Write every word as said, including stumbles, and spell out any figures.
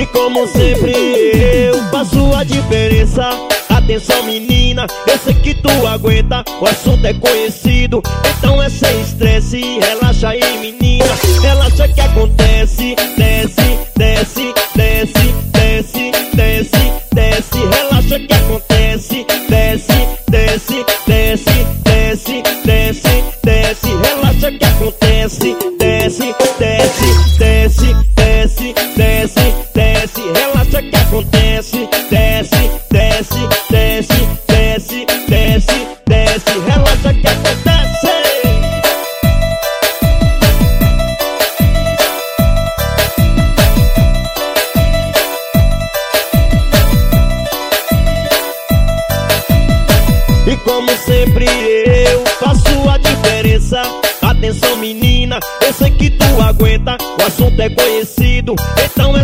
E como sempre eu faço a diferença. Atenção menina, eu sei que tu aguenta, o assunto é conhecido, então é sem estresse. Relaxa aí menina, relaxa que acontece. Desce, desce, desce, desce, desce, desce. Relaxa que acontece. Desce, desce, desce, desce, desce, desce. Relaxa que acontece. Desce, desce, desce, desce, desce, desce. Relaxa que acontece. Desce, desce, desce, desce, desce, desce. Relaxa que acontece. E como sempre eu faço a diferença. Atenção menina, eu sei que tu aguenta, o assunto é conhecido, então é